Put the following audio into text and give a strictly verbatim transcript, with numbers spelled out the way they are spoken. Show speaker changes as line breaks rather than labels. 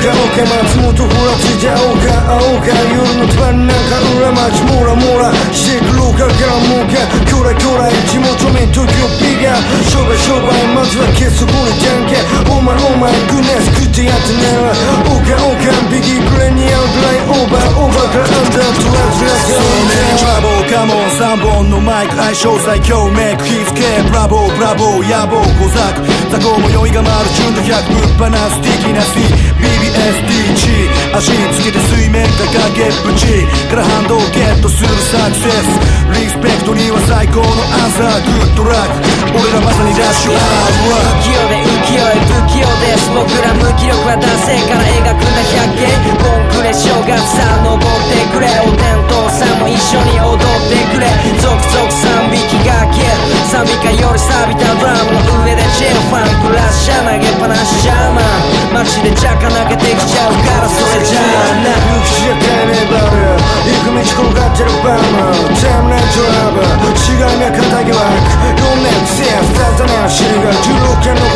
岡松本ほらついちゃおうか青か夜のつばりなんか裏町モラモラしてくローカルからもうかキョラキョラ地元民東京ビガ商売商売まずは結束にじゃんけんお前お前グネス食ってやってねオカオカビギープレニアムドライオーバーオーバーからアンダートランスラス
トラボーカモンさんぼんのマイク相性最強メイク火付けブラボーブラボー野望小作雑魚も酔いが回る純度ひゃくぶっ放す的な Cビービーエスディージー 足につけて水面が崖っぷちから反動ゲットするサクセスリスペクトには最高のアンサーグッドラック俺らまさにラッシュアワー
浮世で浮世へ不器用です僕ら無気力は男性から描くんだ百景ボンクレ正月さ登ってくれお天道さんも一緒に踊ってくれ続々賛美気が消える賛美歌より錆びたドラムの上でジェルファンクラッシャー投げっぱなしじゃま街でジャカ投げてきちゃうからそれじゃあな
行くしやかねばる行く道転がってるバーマータイムライントラブ違いな肩疑惑よんねんせやふたつねん知るがじゅうろっけんの